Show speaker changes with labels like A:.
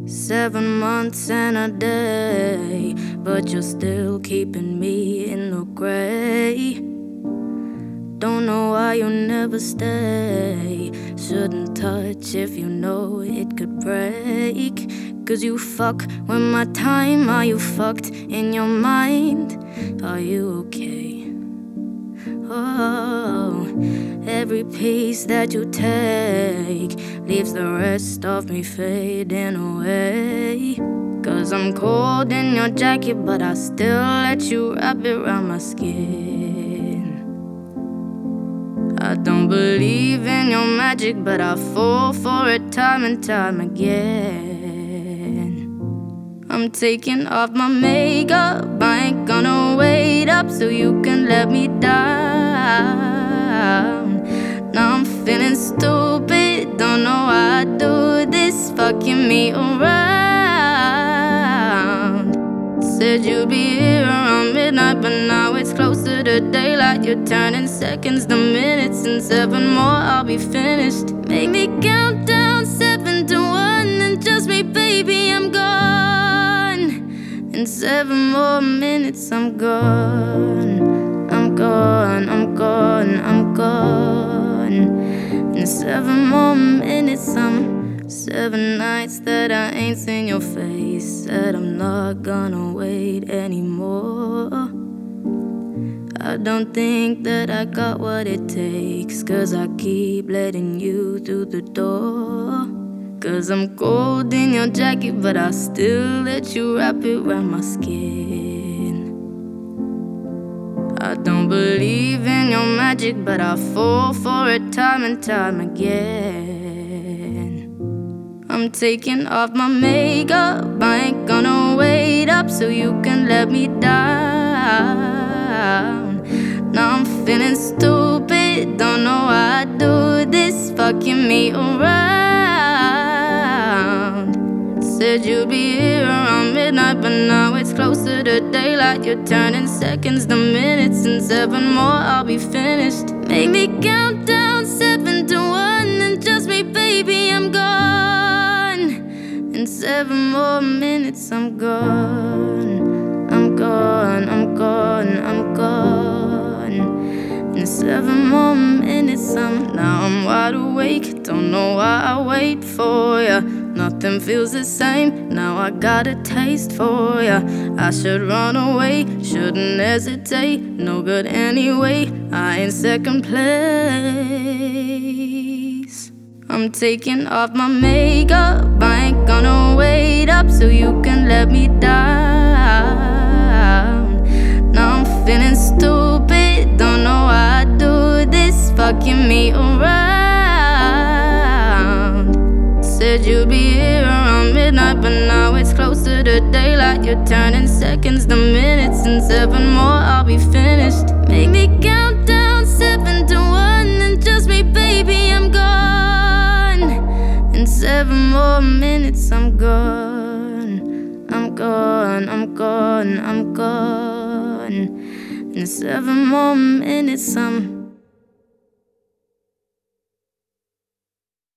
A: 7 months and a day, but you're still keeping me in the gray. Don't know why you never stay. Shouldn't touch if you know it could break. 'Cause you fuck with my time. Are you fucked in your mind? Are you okay? Oh, every piece that you take leaves the rest of me fading away. 'Cause I'm cold in your jacket, but I still let you wrap it around my skin. I don't believe in your magic, but I fall for it time and time again. I'm taking off my makeup, I ain't gonna wait up so you can let me down. Now I'm feeling stupid, don't know why I do this, fucking me around. Said you'd be here around midnight, but now it's closer to daylight. You're turning seconds to minutes, and 7 more I'll be finished. Make me count down 7 to 1, and just me, baby, I'm gone. In 7 more minutes, I'm gone. I'm gone, I'm gone, I'm gone. In 7 more minutes, I'm 7 nights that I ain't seen your face. Said I'm not gonna wait anymore. I don't think that I got what it takes, 'cause I keep letting you through the door. 'Cause I'm cold in your jacket, but I still let you wrap it around my skin. I don't believe in your magic, but I fall for it time and time again. I'm taking off my makeup, I ain't gonna wait up so you can let me down. Now I'm feeling stupid, don't know why I do this, fucking me around. Said you'd be here around midnight, but now it's closer to daylight. You're turning seconds to minutes, and 7 more I'll be finished. Make me count down 7 to 1, and just me, baby, I'm gone. In 7 more minutes, I'm gone. I'm gone, I'm gone, I'm gone. In 7 more minutes, now I'm wide awake. Don't know why I wait for ya. Nothing feels the same, now I got a taste for ya. I should run away, shouldn't hesitate. No good anyway, I ain't second place. I'm taking off my makeup, I ain't gonna wait up so you can let me down. Now I'm feeling stupid, don't know why I do this, fucking me around. Said you'd be here around midnight, but now it's closer to daylight. You're turning seconds to minutes, and 7 more I'll be finished. Make me count down 7 to 1, and just me, baby, I'm gone. In 7 more minutes, I'm gone. I'm gone, I'm gone, I'm gone. In 7 more minutes, I'm